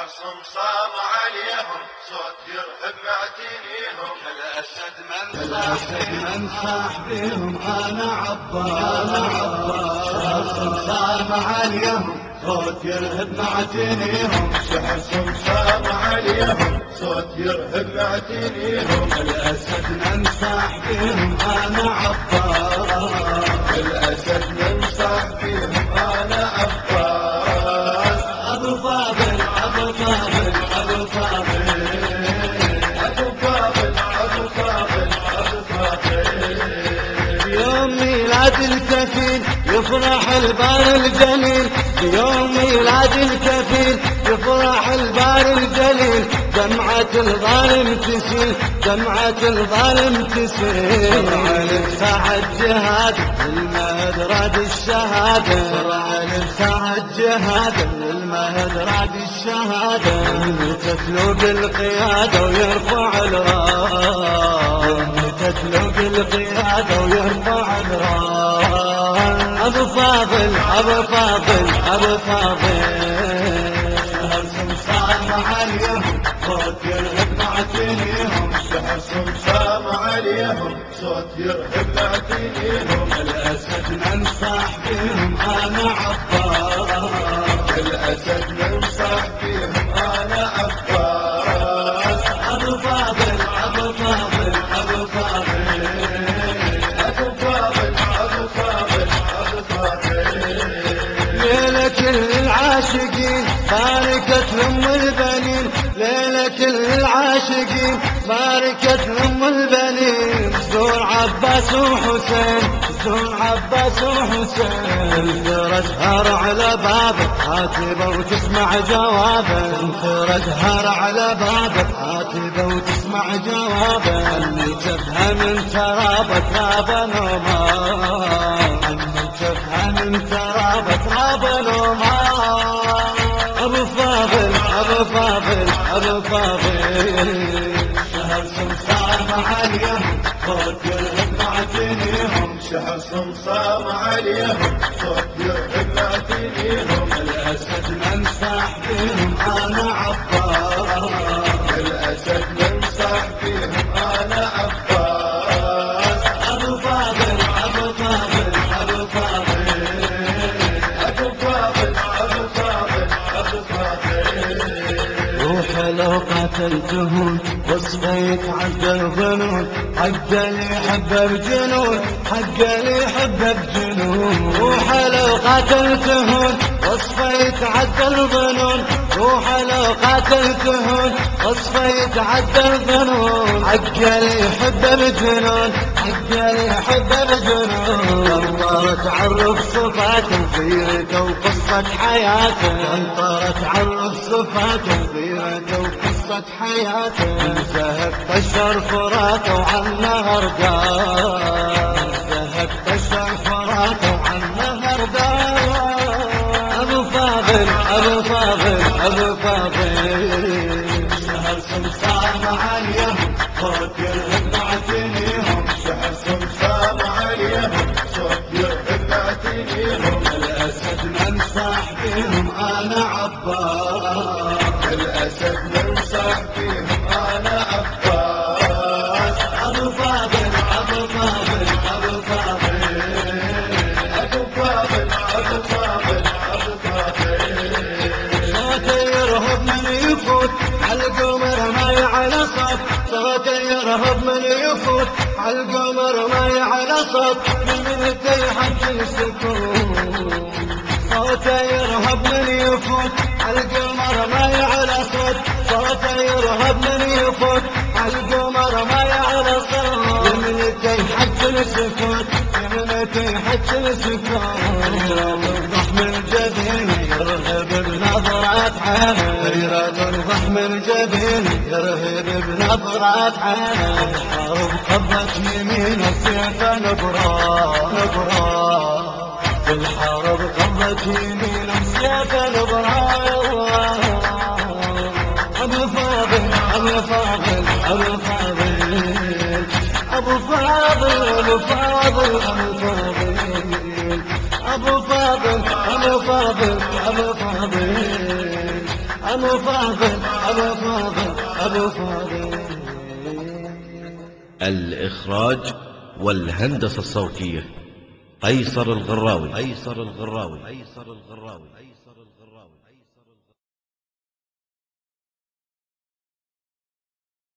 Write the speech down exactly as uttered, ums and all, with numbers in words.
صمصام عليهم صوت يرهب معتنيهم كالأسد من صاح من صاح بهم أنا عباس أنا عباس صمصام عليهم صوت يرهب معتنيهم شهر صمصام عليهم صوت يرهب معتنيهم الأسد من صاح بهم أنا عباس الأسد من صاح بهم أنا عباس أبو فاضل أبو فاضل أبو فاضل أبو فاضل أبو فاضل أبو فاضل يوم ميلاد الكفيل يفرح البار الجليل يوم ميلاد الكفيل يفرح البار الجليل دمعة الظالم تسيل دمعة الظالم تسيل فرعن ساعة جهاد المهد راد الشهادة فرعن ساعة جهاد المهد راد الشهادة تتلو بالقيادة ويرفع الراس تتلو بالقيادة ويرفع الراس أبو فاضل أبو فاضل أبو فاضل شهر صمصام عليهم صوت يرهب معتنيهم شهر صمصام عليهم صوت يرهب معتنيهم الأسد من صاح بهم أنا عباس الأسد من صاح بهم أنا عباس أبو فاضل أبو فاضل أبو فاضل أبو فاضل أبو فاضل أبو فاضل ليلة كل العاشقين باركت لأم البنين ليلة كل العاشقين باركت لأم البنين زور عباس وحسين زور عباس وحسين انثر ازهر على بابك عاتبة وتسمع جوابه انثر ازهر على بابك عاتبة وتسمع جوابه اللي جبهة من ترابة ترابة نومان اللي جبهة من ترابة ترابة نومان أبو فاضل أبو فاضل أبو فاضل شهر صمصام عليهم صوت يرهب معتنيهم شهر صمصام عليهم صوت يرهب معتنيهم الأسد من صاح بهم أنا عباس الأسد من صاح بهم أنا عباس أبو فاضل أبو فاضل أبو فاضل أبو فاضل أبو فاضل أبو فاضل روح لو قتلتهم وصفيت عبد الظنون حق اللي يحبه بجنون حق اللي يحبه بجنون روح لو قتلتهم وصفيت عبد الظنون روح لو قتلتهم وصفيت عبد الظنون حق اللي يحبه بجنون حق اللي يحبه بجنون انطر تعرف صفاته وسيرته وقصة حياته انطر تعرف صفاته وسيرته وقصة حياته انتهت بشر فراته وعن نهر دار انتهت بشر فراته وعن نهر دار أبو فاضل أبو فاضل أبو فاضل شهر صمصام عليهم صوت يرهب معتنيهم شهر صمصام عليهم صوت يرهب معتنيهم الأسد من صاح بهم أنا عباس الأسد من صاح بهم أنا عباس أبو فاضل أبو فاضل أبو فاضل أبو فاضل أبو فاضل أبو فاضل صوته يرهب من يفوت عالقمر ما يعلى صوت صوته يرهب من يفوت عالقمر ما يعلى صوت من منته يحج السكون صوته يرهب من يفوت عالقمر ما يعلى صوت صوته يرهب من يفوت عالقمر ما يعلى صوت يمنته يحج السكون يمنته يحج السكون ضخم الجبين يرهب بنظرات عينه غيرة ضخم الجبين يرهب بنظرات عينه الحرب قبضت يمين السيف نبرا نبرا في الحرب قبضت يمين السيف نبرا أبو فاضل أبو فاضل أبو فاضل أبو فاضل أبو فاضل أبو فاضل أبو فاضل أبو فاضل أبو فاضل أبو فاضل أبو فاضل أبو فاضل. الإخراج والهندسة الصوتية قيصر الغراوي قيصر الغراوي قيصر الغراوي